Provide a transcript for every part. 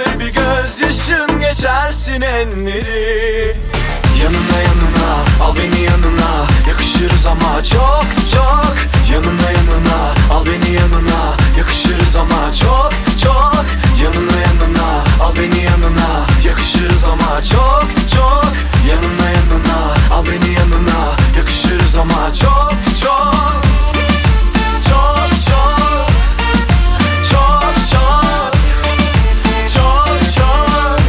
Yakışır bir gözyaşın, geçersin enleri. Yanına yanına, al beni yanına, yakışırız ama çok çok. Yanına yanına, al beni yanına, yakışırız ama çok çok. Yanına yanına, al beni yanına, yakışırız ama çok çok. Yanına yanına, al beni yanına, yakışırız ama çok çok. Çok çok, çok çok, çok çok.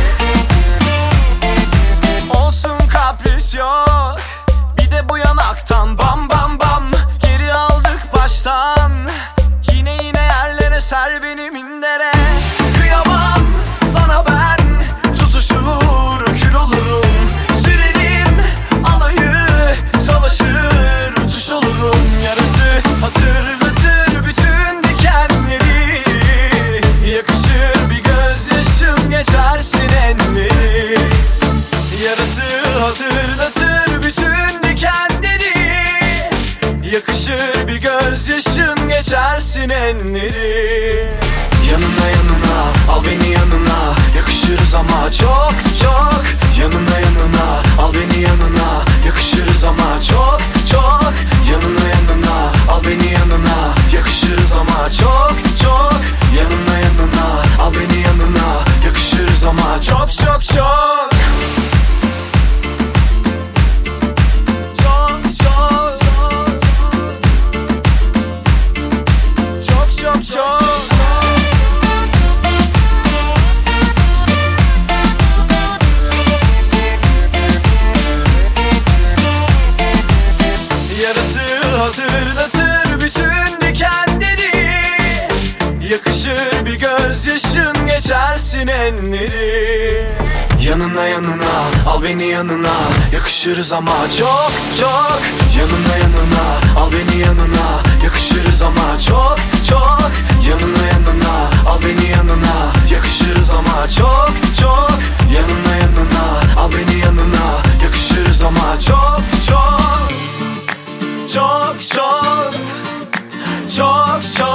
Olsun kapris yok, bir de bu yanaktan bam bam bam. Geri aldık baştan, yine yerlere ser beni mindere. Kıyamam sana ben, tutuşur kül olurum. Sürerim alayı, savaşır uçuş olurum. Yarası hatırlatır bütün dikenleri. Yakışır bir gözyaşım, geçersin enleri. Yarası hatırlatır bütün dikenleri. Yakışır bir gözyaşın, geçersin enleri. Yanına yanına, al beni yanına, yakışırız ama çok çok. Yanına yanına, al beni yanına, yakışırız ama çok çok. Yanına yanına, al beni yanına, yakışırız ama çok çok. Yanına yanına, al beni yanına, yakışırız ama çok çok çok. Çok çok çok çok çok. Yarası hatırlatır bütün dikenleri. Yakışır bir gözyaşın, geçersin enleri. Yanına yanına, al beni yanına, yakışırız ama çok çok. Yanına yanına, al beni yanına, yakışırız ama çok çok. Yanına yanına, al beni yanına, yakışırız ama çok çok. Yanına yanına, al beni yanına, yakışırız ama çok çok. Çok çok, çok çok.